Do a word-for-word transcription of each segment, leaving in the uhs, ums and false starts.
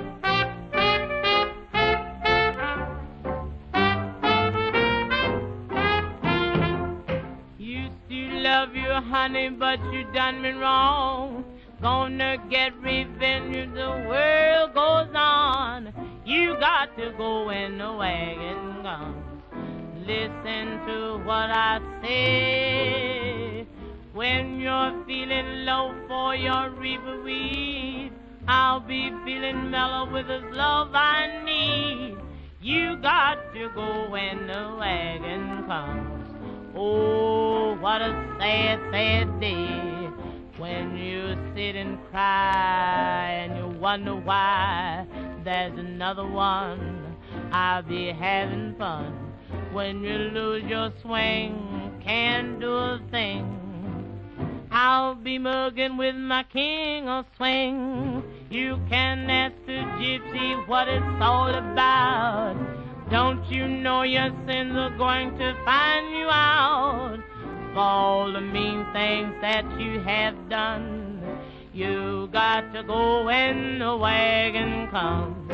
Love you, honey, but you done me wrong. Gonna get revenge, the world goes on. You got to go when the wagon comes. Listen to what I say. When you're feeling low for your reverie, I'll be feeling mellow with this love I need. You got to go when the wagon comes. Oh, what a sad, sad day when you sit and cry and you wonder why there's another one. I'll be having fun when you lose your swing, can't do a thing. I'll be mugging with my king of swing. You can ask the gypsy what it's all about. Don't you know your sins are going to find you out? For all the mean things that you have done, you got to go when the wagon comes.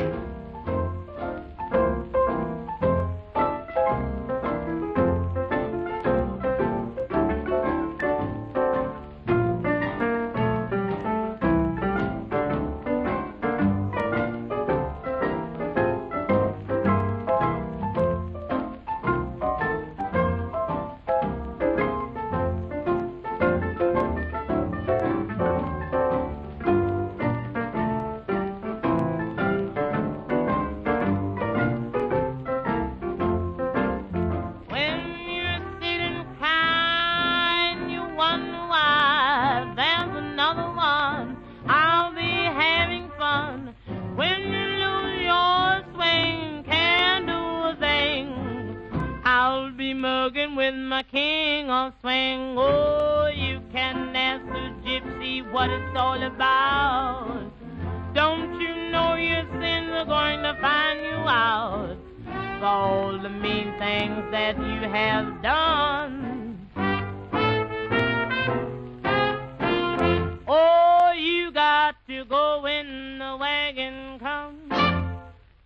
With my king of swing, oh, you can ask the gypsy what it's all about. Don't you know your sins are going to find you out? For all the mean things that you have done,